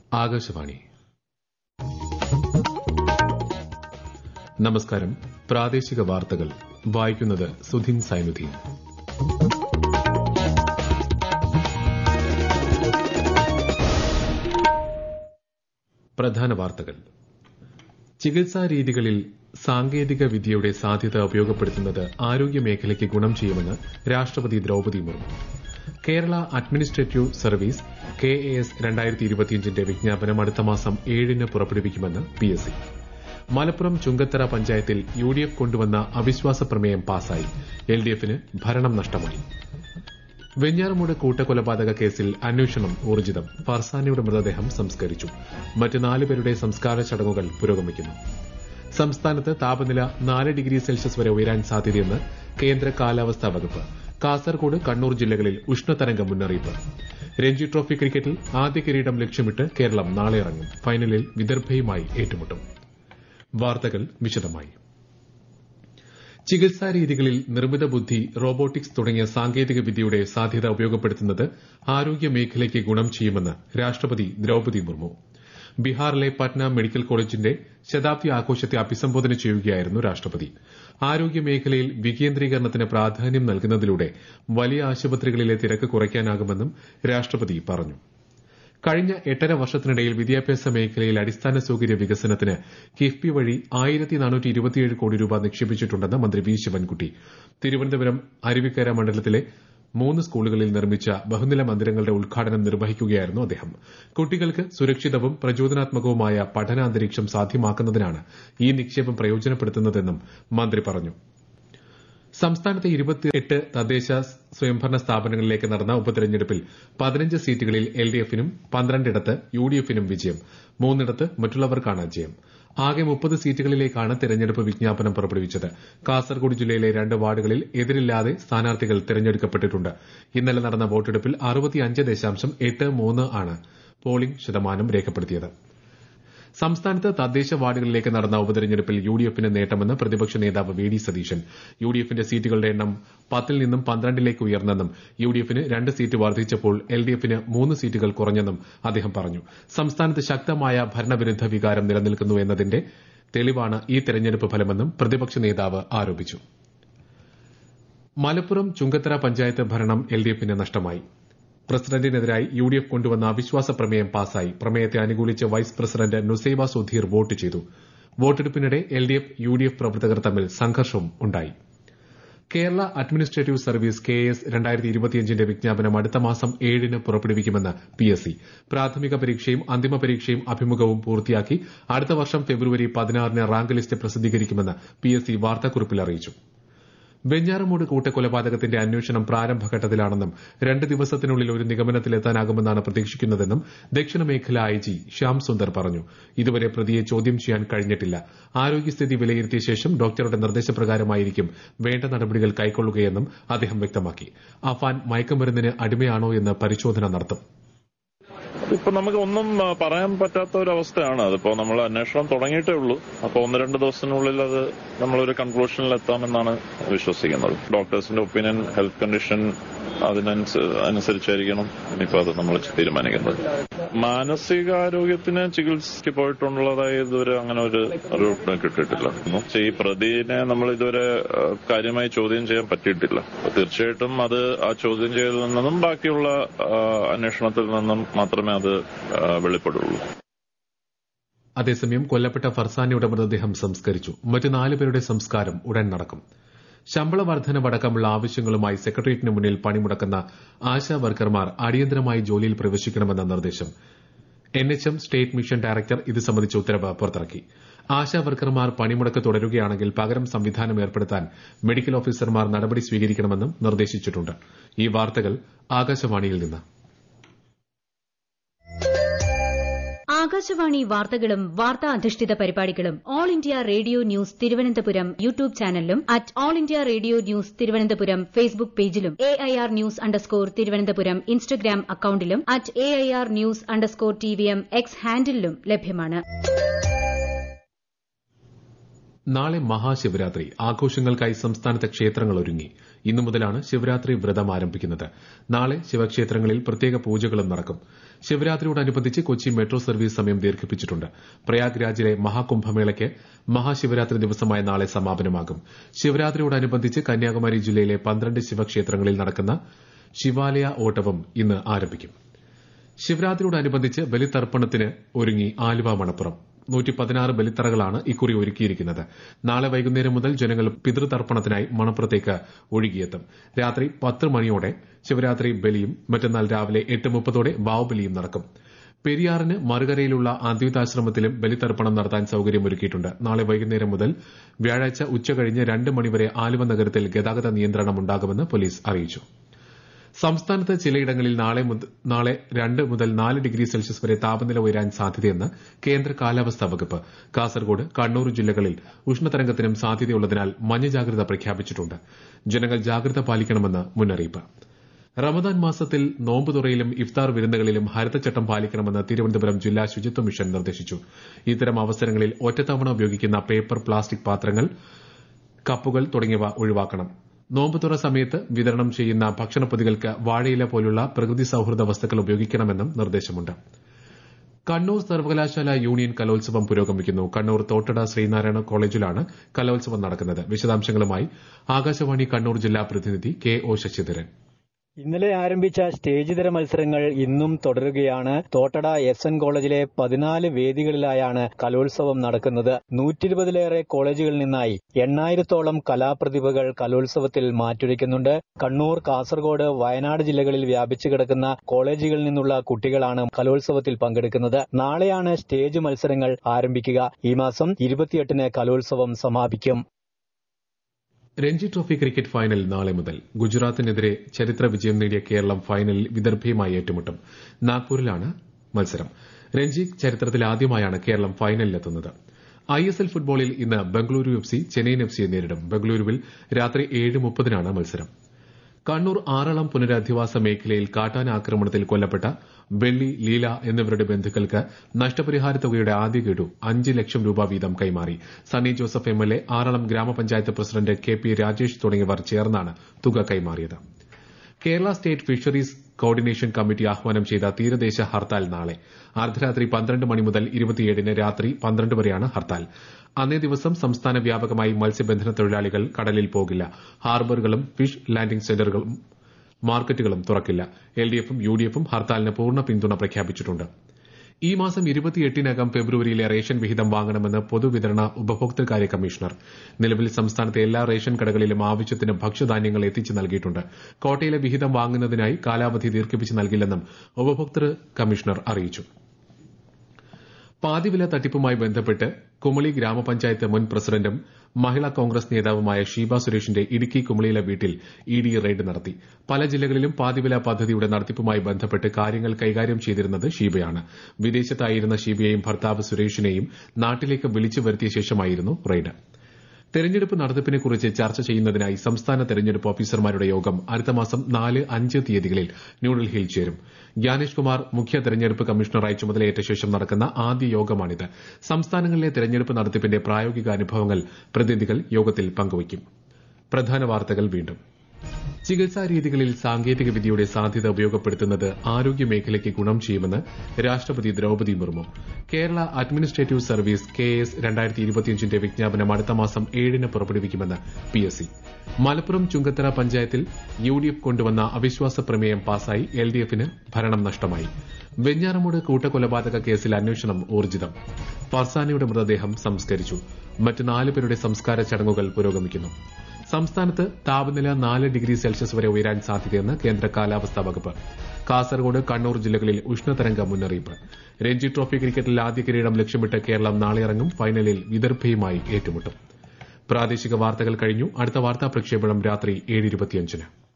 ആകാശവാണി. നമസ്കാരം. പ്രാദേശിക വാർത്തകൾ വായിക്കുന്നത് സുധിൻ സൈനുദ്ദീൻ. പ്രധാന വാർത്തകൾ. ചികിത്സാ രീതികളിൽ സാങ്കേതിക വിദ്യയുടെ സാധ്യത ഉപയോഗപ്പെടുത്തുന്നത് ആരോഗ്യമേഖലയ്ക്ക് ഗുണം ചെയ്യുമെന്ന് രാഷ്ട്രപതി Droupadi Murmu. Kerala administrative service KAS 2025ന്റെ വിജ്ഞാപനം അടുത്ത മാസം 7-ന് പുറപ്പെടുവിക്കുമെന്ന് PSC. മലപ്പുറം ചുങ്കത്തറ പഞ്ചായത്തിൽ UDF കൊണ്ടുവന്ന അവിശ്വാസ പ്രമേയം പാസായി. LDFന് ഭരണം നഷ്ടമായി. വെഞ്ഞാറമൂട് കൂട്ടക്കൊലപാതക കേസിൽ അന്വേഷണം ഊർജിതം. ഫർസാനയുടെ മൃതദേഹം സംസ്കരിച്ചു. മറ്റ് 4 പേരുടെ സംസ്കാര ചടങ്ങുകൾ പുരോഗമിക്കുന്നു. സംസ്ഥാനത്ത് താപനില 4 ഡിഗ്രി സെൽഷ്യസ് വരെ ഉയരാൻ സാധ്യതയെന്ന് കേന്ദ്ര കാലാവസ്ഥാ വകുപ്പ്. കാസർകോട്, കണ്ണൂർ ജില്ലകളിൽ ഉഷ്ണതരംഗ മുന്നറിയിപ്പ്. രഞ്ജി ട്രോഫി ക്രിക്കറ്റിൽ ആദ്യ കിരീടം ലക്ഷ്യമിട്ട് കേരളം നാളെ ഇറങ്ങും. ഫൈനലിൽ വിദർഭയുമായി ഏറ്റുമുട്ടും. വാർത്തകൾ വിശദമായി. ചികിത്സാ രീതികളിൽ നിർമ്മിത ബുദ്ധി, റോബോട്ടിക്സ് തുടങ്ങിയ സാങ്കേതിക വിദ്യയുടെ സാധ്യത ഉപയോഗപ്പെടുത്തുന്നത് ആരോഗ്യമേഖലയ്ക്ക് ഗുണം ചെയ്യുമെന്ന് രാഷ്ട്രപതി ദ്രൌപദി മുർമു. ബീഹാറിലെ പട്ന മെഡിക്കൽ കോളേജിന്റെ ശതാബ്ദി ആഘോഷത്തെ അഭിസംബോധന ചെയ്യുകയായിരുന്നു രാഷ്ട്രപതി. ആരോഗ്യമേഖലയിൽ വികേന്ദ്രീകരണത്തിന് പ്രാധാന്യം നൽകുന്നതിലൂടെ വലിയ ആശുപത്രികളിലെ തിരക്ക് കുറയ്ക്കാനാകുമെന്നും രാഷ്ട്രപതി പറഞ്ഞു. കഴിഞ്ഞ 8.5 വർഷത്തിനിടയിൽ വിദ്യാഭ്യാസ മേഖലയിൽ അടിസ്ഥാന സൌകര്യ വികസനത്തിന് കിഫ്ബി വഴി 1427 കോടി രൂപ നിക്ഷേപിച്ചിട്ടുണ്ടെന്ന് മന്ത്രി വി ശിവൻകുട്ടി തിരുവനന്തപുരം അരുവിക്കര മണ്ഡലത്തിലെ 3 സ്കൂളുകളിൽ നിർമ്മിച്ച ബഹുനില മന്ദിരങ്ങളുടെ ഉദ്ഘാടനം നിർവഹിക്കുകയായിരുന്നു അദ്ദേഹം. കുട്ടികൾക്ക് സുരക്ഷിതവും പ്രചോദനാത്മകവുമായ പഠനാന്തരീക്ഷം സാധ്യമാക്കുന്നതിനാണ് ഈ നിക്ഷേപം പ്രയോജനപ്പെടുത്തുന്നതെന്നും മന്ത്രി പറഞ്ഞു. സംസ്ഥാനത്തെ 28 തദ്ദേശ സ്വയംഭരണ സ്ഥാപനങ്ങളിലേക്ക് നടന്ന ഉപതെരഞ്ഞെടുപ്പിൽ 15 സീറ്റുകളിൽ LDFനും 12 UDFനും വിജയം. 3 മറ്റുള്ളവർക്കാണ് ജയം. ആകെ 30 സീറ്റുകളിലേക്കാണ് തെരഞ്ഞെടുപ്പ് വിജ്ഞാപനം പുറപ്പെടുവിച്ചത്. കാസർകോട് ജില്ലയിലെ 2 വാർഡുകളിൽ എതിരില്ലാതെ സ്ഥാനാർത്ഥികൾ തെരഞ്ഞെടുക്കപ്പെട്ടിട്ടുണ്ട്. ഇന്നലെ നടന്ന വോട്ടെടുപ്പിൽ 65.83 ആണ് പോളിംഗ് ശതമാനം രേഖപ്പെടുത്തിയത്. സംസ്ഥാനത്ത് തദ്ദേശ വാർഡുകളിലേക്ക് നടന്ന ഉപതെരഞ്ഞെടുപ്പിൽ UDFന് നേട്ടമെന്ന് പ്രതിപക്ഷ നേതാവ് VD സതീശൻ. UDFന്റെ സീറ്റുകളുടെ എണ്ണം 10-ൽ നിന്നും 12-ലേക്ക് ഉയർന്നെന്നും UDFന് 2 സീറ്റ് വർദ്ധിച്ചപ്പോൾ LDFന് 3 സീറ്റുകൾ കുറഞ്ഞെന്നും അദ്ദേഹം പറഞ്ഞു. സംസ്ഥാനത്ത് ശക്തമായ ഭരണവിരുദ്ധ വികാരം നിലനിൽക്കുന്നു എന്നതിന്റെ തെളിവാണ് ഈ തെരഞ്ഞെടുപ്പ് ഫലമെന്നും പ്രതിപക്ഷ നേതാവ് ആരോപിച്ചു. മലപ്പുറം ചുങ്കത്തറ പഞ്ചായത്ത് ഭരണം LDFന് നഷ്ടമായി. പ്രസിഡന്റിനെതിരായി UDF കൊണ്ടുവന്ന അവിശ്വാസ പ്രമേയം പാസായി. പ്രമേയത്തെ അനുകൂലിച്ച് vice president Nusaiba Sudheer vote ചെയ്തു. വോട്ടെടുപ്പിനിടെ LDF UDF പ്രവർത്തകർ തമ്മിൽ സംഘർഷവും ഉണ്ടായി. കേരള അഡ്മിനിസ്ട്രേറ്റീവ് സർവീസ് KAS 2025ന്റെ വിജ്ഞാപനം അടുത്ത മാസം 7-ന് പുറപ്പെടുവിക്കുമെന്ന് PSC. പ്രാഥമിക പരീക്ഷയും അന്തിമ പരീക്ഷയും അഭിമുഖവും പൂർത്തിയാക്കി അടുത്ത വർഷം ഫെബ്രുവരി 16-ന് റാങ്ക് ലിസ്റ്റ് പ്രസിദ്ധീകരിക്കുമെന്ന് PSC വാർത്താക്കുറിപ്പിൽ അറിയിച്ചു. വെഞ്ഞാറമൂട് കൂട്ടക്കൊലപാതകത്തിന്റെ അന്വേഷണം പ്രാരംഭഘട്ടത്തിലാണെന്നും 2 ദിവസത്തിനുള്ളിൽ ഒരു നിഗമനത്തിലെത്താനാകുമെന്നാണ് പ്രതീക്ഷിക്കുന്നതെന്നും ദക്ഷിണ മേഖല IG ശ്യാം സുന്ദർ പറഞ്ഞു. ഇതുവരെ പ്രതിയെ ചോദ്യം ചെയ്യാൻ കഴിഞ്ഞിട്ടില്ല. ആരോഗ്യസ്ഥിതി വിലയിരുത്തിയ ശേഷം ഡോക്ടറുടെ നിർദ്ദേശപ്രകാരമായിരിക്കും വേണ്ട നടപടികൾ കൈക്കൊള്ളുകയെന്നും അദ്ദേഹം വ്യക്തമാക്കി. അഫാൻ മയക്കുമരുന്നിന് അടിമയാണോ എന്ന് പരിശോധന നടത്തും. ഇപ്പൊ നമുക്ക് ഒന്നും പറയാൻ പറ്റാത്ത ഒരു അവസ്ഥയാണ്. അതിപ്പോ നമ്മൾ അന്വേഷണം തുടങ്ങിയിട്ടേ ഉള്ളൂ. അപ്പൊ 1-2 ദിവസത്തിനുള്ളിൽ അത് നമ്മളൊരു കൺക്ലൂഷനിൽ എത്താമെന്നാണ് വിശ്വസിക്കുന്നത്. ഡോക്ടേഴ്സിന്റെ ഒപ്പീനിയൻ, ഹെൽത്ത് കണ്ടീഷൻ അതിനനുസരിച്ചായിരിക്കണം ഇനിയിപ്പോ അത് നമ്മൾ തീരുമാനിക്കുന്നത്. മാനസികാരോഗ്യത്തിന് ചികിത്സയ്ക്ക് പോയിട്ടുള്ളതായി ഇതുവരെ അങ്ങനെ ഒരു റിപ്പോർട്ട് കിട്ടിയിട്ടില്ല. ഈ പ്രതിനെ നമ്മൾ ഇതുവരെ കാര്യമായി ചോദ്യം ചെയ്യാൻ പറ്റിയിട്ടില്ല. തീർച്ചയായിട്ടും അത് ആ ചോദ്യം ചെയ്യലിൽ നിന്നും ബാക്കിയുള്ള അന്വേഷണത്തിൽ നിന്നും മാത്രമേ അത് വെളിപ്പെടുള്ളൂ. അതേസമയം കൊല്ലപ്പെട്ട ഫർസാനയുടെ മൃതദേഹം സംസ്കരിച്ചു. മറ്റ് 4 പേരുടെ സംസ്കാരം ഉടൻ നടക്കും. ശമ്പള വർധനവടക്കമുള്ള ആവശ്യങ്ങളുമായി സെക്രട്ടേറിയറ്റിന് മുന്നിൽ പണിമുടക്കുന്ന ആശാ വർക്കർമാർ അടിയന്തരമായി ജോലിയിൽ പ്രവേശിക്കണമെന്ന നിർദ്ദേശം. NHM സ്റ്റേറ്റ് മിഷൻ ഡയറക്ടർ ഇത് സംബന്ധിച്ച ഉത്തരവ് പുറത്തിറക്കി. ആശാ വർക്കർമാർ പണിമുടക്ക് തുടരുകയാണെങ്കിൽ പകരം സംവിധാനം ഏർപ്പെടുത്താൻ മെഡിക്കൽ ഓഫീസർമാർ നടപടി സ്വീകരിക്കണമെന്നും നിർദ്ദേശിച്ചിട്ടുണ്ട്. ഈ വാർത്തകൾ ആകാശവാണിയിൽ നിന്ന്. ആകാശവാണി വാർത്തകളും വാർത്താ അധിഷ്ഠിത പരിപാടികളും all India radio news Thiruvananthapuram YouTube ചാനലിലും @all India radio news Thiruvananthapuram Facebook പേജിലും AIR ന്യൂസ് _തിരുവനന്തപുരം ഇൻസ്റ്റഗ്രാം അക്കൌണ്ടിലും @AIR ന്യൂസ് _TVM X ഹാൻഡിലും ലഭ്യമാണ്. നാളെ മഹാശിവരാത്രി ആഘോഷങ്ങൾക്കായി സംസ്ഥാനത്തെ ക്ഷേത്രങ്ങൾ ഒരുങ്ങി. ഇന്നു മുതലാണ് ശിവരാത്രി വ്രതം ആരംഭിക്കുന്നത്. നാളെ ശിവക്ഷേത്രങ്ങളിൽ പ്രത്യേക പൂജകളും നടക്കും. ശിവരാത്രിയോടനുബന്ധിച്ച് കൊച്ചി മെട്രോ സർവീസ് സമയം ദീർഘിപ്പിച്ചിട്ടുണ്ട്. പ്രയാഗ്രാജിലെ മഹാകുംഭമേളയ്ക്ക് മഹാശിവരാത്രി ദിവസമായ നാളെ സമാപനമാകും. ശിവരാത്രിയോടനുബന്ധിച്ച് കന്യാകുമാരി ജില്ലയിലെ 12 ശിവക്ഷേത്രങ്ങളിൽ നടക്കുന്ന ശിവാലയ ഓട്ടവും ഇന്ന് ആരംഭിക്കും. ശിവരാത്രിയോടനുബന്ധിച്ച് ബലിതർപ്പണത്തിന് ഒരുങ്ങി ആലുവ മണപ്പുറം. 116 ബലിത്തറകളാണ് ഇക്കുറി ഒരുക്കിയിരിക്കുന്നത്. നാളെ വൈകുന്നേരം മുതൽ ജനങ്ങൾ പിതൃതർപ്പണത്തിനായി മണപ്പുറത്തേക്ക് ഒഴുകിയെത്തും. രാത്രി 10 മണിയോടെ ശിവരാത്രി ബലിയും മറ്റന്നാൾ രാവിലെ 8:30 വാവുബലിയും നടക്കും. പെരിയാറിന് മറുകരയിലുള്ള അദ്വൈതാശ്രമത്തിലും ബലിതർപ്പണം നടത്താൻ സൌകര്യമൊരുക്കിയിട്ടുണ്ട്. നാളെ വൈകുന്നേരം മുതൽ വ്യാഴാഴ്ച ഉച്ചകഴിഞ്ഞ് 2 മണിവരെ ആലുവ നഗരത്തിൽ ഗതാഗത നിയന്ത്രണമുണ്ടാകുമെന്ന് പോലീസ് അറിയിച്ചു. സംസ്ഥാനത്ത് ചിലയിടങ്ങളിൽ നാളെ 2 മുതൽ 4 ഡിഗ്രി സെൽഷ്യസ് വരെ താപനില ഉയരാൻ സാധ്യതയെന്ന് കേന്ദ്ര കാലാവസ്ഥാ വകുപ്പ്. കാസർഗോഡ്, കണ്ണൂർ ജില്ലകളിൽ ഉഷ്ണതരംഗത്തിനും സാധ്യതയുള്ളതിനാൽ മഞ്ഞ ജാഗ്രത പ്രഖ്യാപിച്ചിട്ടുണ്ട്. ജനങ്ങൾ ജാഗ്രത പാലിക്കണമെന്ന് മുന്നറിയിപ്പ്. റമദാൻ മാസത്തിൽ നോമ്പുതുറയിലും ഇഫ്താർ വിരുന്നുകളിലും ഹരിതച്ചട്ടം പാലിക്കണമെന്ന് തിരുവനന്തപുരം ജില്ലാ ശുചിത്വ മിഷൻ നിർദ്ദേശിച്ചു. ഇത്തരം അവസരങ്ങളിൽ ഒറ്റത്തവണ ഉപയോഗിക്കുന്ന പേപ്പർ, പ്ലാസ്റ്റിക് പാത്രങ്ങൾ, കപ്പുകൾ തുടങ്ങിയവ ഒഴിവാക്കണം. നോമ്പുതുറ സമയത്ത് വിതരണം ചെയ്യുന്ന ഭക്ഷണപ്പൊതികൾക്ക് വാഴയില പോലുള്ള പ്രകൃതി സൌഹൃദ വസ്തുക്കൾ ഉപയോഗിക്കണമെന്നും നിർദ്ദേശമുണ്ട്. കണ്ണൂർ സർവകലാശാല യൂണിയൻ കലോത്സവം പുരോഗമിക്കുന്നു. കണ്ണൂർ തോട്ടട ശ്രീനാരായണ കോളേജിലാണ് കലോത്സവം നടക്കുന്നത്. വിശദാംശങ്ങളുമായി ആകാശവാണി കണ്ണൂർ ജില്ലാ പ്രതിനിധി കെ.ഒ. ശശിധരൻ. ഇന്നലെ ആരംഭിച്ച സ്റ്റേജിതര മത്സരങ്ങൾ ഇന്നും തുടരുകയാണ്. തോട്ടട SN കോളേജിലെ 14 വേദികളിലായാണ് കലോത്സവം നടക്കുന്നത്. 120-ലേറെ കോളേജുകളിൽ നിന്നായി 8000-ഓളം കലാപ്രതിഭകൾ കലോത്സവത്തിൽ മാറ്റുരയ്ക്കുന്നുണ്ട്. കണ്ണൂർ, കാസർഗോഡ്, വയനാട് ജില്ലകളിൽ വ്യാപിച്ചു കിടക്കുന്ന കോളേജുകളിൽ നിന്നുള്ള കുട്ടികളാണ് കലോത്സവത്തിൽ പങ്കെടുക്കുന്നത്. നാളെയാണ് സ്റ്റേജ് മത്സരങ്ങൾ ആരംഭിക്കുക. ഈ മാസം 28-ന് കലോത്സവം സമാപിക്കും. രഞ്ജി ട്രോഫി ക്രിക്കറ്റ് ഫൈനൽ നാളെ മുതൽ. ഗുജറാത്തിനെതിരെ ചരിത്ര വിജയം നേടിയ കേരളം ഫൈനലിൽ വിദർഭയുമായി ഏറ്റുമുട്ടും. നാഗ്പൂരിലാണ് മത്സരം. രഞ്ജി ചരിത്രത്തിൽ ആദ്യമായാണ് കേരളം ഫൈനലിലെത്തുന്നത്. ISL ഫുട്ബോളിൽ ഇന്ന് ബംഗളൂരു FC ചെന്നൈയിൻ FCയെ നേരിടും. ബംഗളൂരുവിൽ രാത്രി 7:30-നാണ് മത്സരം. കണ്ണൂർ ആറളം പുനരധിവാസ മേഖലയിൽ കാട്ടാന ആക്രമണത്തിൽ കൊല്ലപ്പെട്ട വെള്ളി, ലീല എന്നിവരുടെ ബന്ധുക്കൾക്ക് നഷ്ടപരിഹാര തുകയുടെ ആദ്യ ഗഡു 5 ലക്ഷം രൂപ വീതം കൈമാറി. സണ്ണി ജോസഫ് MLA, ആറളം ഗ്രാമപഞ്ചായത്ത് പ്രസിഡന്റ് KP രാജേഷ് തുടങ്ങിയവർ ചേർന്നാണ് തുക കൈമാറിയത്. Kerala state fisheries coordination committee ആഹ്വാനം ചെയ്ത തീരദേശ ഹർത്താൽ നാളെ. അർദ്ധരാത്രി 12 മണി മുതൽ 27-ന് രാത്രി 12 വരെയാണ് ഹർത്താൽ. അന്നേ ദിവസം സംസ്ഥാന വ്യാപകമായി മത്സ്യബന്ധന തൊഴിലാളികൾ കടലിൽ പോകില്ല. ഹാർബറുകളും ഫിഷ് ലാൻഡിംഗ് സെന്ററുകളും മാർക്കറ്റുകളും തുറക്കില്ല. LDF-ഉം UDF-ഉം ഹർത്താലിന് പൂർണ്ണ പിന്തുണ പ്രഖ്യാപിച്ചിട്ടുണ്ട്. ഈ മാസം 28-നകം ഫെബ്രുവരിയിലെ റേഷൻ വിഹിതം വാങ്ങണമെന്ന് പൊതുവിതരണ ഉപഭോക്തൃകാര്യ കമ്മീഷണർ. നിലവിൽ സംസ്ഥാനത്തെ എല്ലാ റേഷൻ കടകളിലും ആവശ്യത്തിന് ഭക്ഷ്യധാന്യങ്ങൾ എത്തിച്ചു നൽകിയിട്ടുണ്ട്. കോട്ടയിലെ വിഹിതം വാങ്ങുന്നതിനായി കാലാവധി ദീർഘിപ്പിച്ച് നൽകില്ലെന്നും ഉപഭോക്തൃ കമ്മീഷണർ അറിയിച്ചു. പാതിവില തട്ടിപ്പുമായി ബന്ധപ്പെട്ട് കുമളി ഗ്രാമപഞ്ചായത്ത് മുൻ പ്രസിഡന്റും മഹിളാ കോൺഗ്രസ് നേതാവുമായ ഷീബ സുരേഷിന്റെ ഇടുക്കി കുമളിയിലെ വീട്ടിൽ ED റെയ്ഡ് നടത്തി. പല ജില്ലകളിലും പാതിവില പദ്ധതിയുടെ നടത്തിപ്പുമായി ബന്ധപ്പെട്ട് കാര്യങ്ങൾ കൈകാര്യം ചെയ്തിരുന്നത് ഷീബയാണ്. വിദേശത്തായിരുന്ന ഷീബയെയും ഭർത്താവ് സുരേഷിനെയും നാട്ടിലേക്ക് വിളിച്ചു വരുത്തിയ ശേഷമായിരുന്നു റെയ്ഡ്. തെരഞ്ഞെടുപ്പ് നടത്തിപ്പിനെക്കുറിച്ച് ചർച്ച ചെയ്യുന്നതിനായി സംസ്ഥാന തെരഞ്ഞെടുപ്പ് ഓഫീസർമാരുടെ യോഗം അടുത്ത മാസം 4, 5 തീയതികളിൽ ന്യൂഡൽഹിയിൽ ചേരും. ജ്ഞാനേഷ് കുമാർ മുഖ്യ തെരഞ്ഞെടുപ്പ് കമ്മീഷണറായി ചുമതലയേറ്റ ശേഷം നടക്കുന്ന ആദ്യ യോഗമാണിത്. സംസ്ഥാനങ്ങളിലെ തെരഞ്ഞെടുപ്പ് നടത്തിപ്പിന്റെ പ്രായോഗിക അനുഭവങ്ങൾ പ്രതിനിധികൾ യോഗത്തിൽ പങ്കുവയ്ക്കും. പ്രധാന വാർത്തകൾ വീണ്ടും. ചികിത്സാ രീതികളിൽ സാങ്കേതിക വിദ്യയുടെ സാധ്യത ഉപയോഗപ്പെടുത്തുന്നത് ആരോഗ്യ മേഖലയ്ക്ക് ഗുണം ചെയ്യുമെന്ന് രാഷ്ട്രപതി Droupadi Murmu. Kerala administrative service KS 2025-ന്റെ വിജ്ഞാപനം അടുത്ത മാസം 7-ന് പുറപ്പെടുവിക്കുമെന്ന് PSC. മലപ്പുറം ചുങ്കത്തറ പഞ്ചായത്തിൽ UDF കൊണ്ടുവന്ന അവിശ്വാസ പ്രമേയം പാസായി. LDF-ന് ഭരണം നഷ്ടമായി. വെഞ്ഞാറമൂട് കൂട്ടക്കൊലപാതക കേസിൽ അന്വേഷണം ഊർജിതം. ഫർസാനയുടെ മൃതദേഹം സംസ്കരിച്ചു. മറ്റ് 4 പേരുടെ സംസ്കാര ചടങ്ങുകൾ പുരോഗമിക്കുന്നു. സംസ്ഥാനത്ത് താപനില 4 ഡിഗ്രി സെൽഷ്യസ് വരെ ഉയരാൻ സാധ്യതയെന്ന് കേന്ദ്ര കാലാവസ്ഥാ വകുപ്പ്. കാസർഗോഡ്, കണ്ണൂർ ജില്ലകളിൽ ഉഷ്ണതരംഗ മുന്നറിയിപ്പ്. രഞ്ജി ട്രോഫി ക്രിക്കറ്റിൽ ആദ്യ കിരീടം ലക്ഷ്യമിട്ട് കേരളം നാളെ ഇറങ്ങും. ഫൈനലിൽ വിദർഭയുമായി ഏറ്റുമുട്ടും. പ്രാദേശിക വാർത്തകൾ കഴിഞ്ഞു. അടുത്ത വാർത്താ പ്രക്ഷേപണം രാത്രി 7:25-ന്.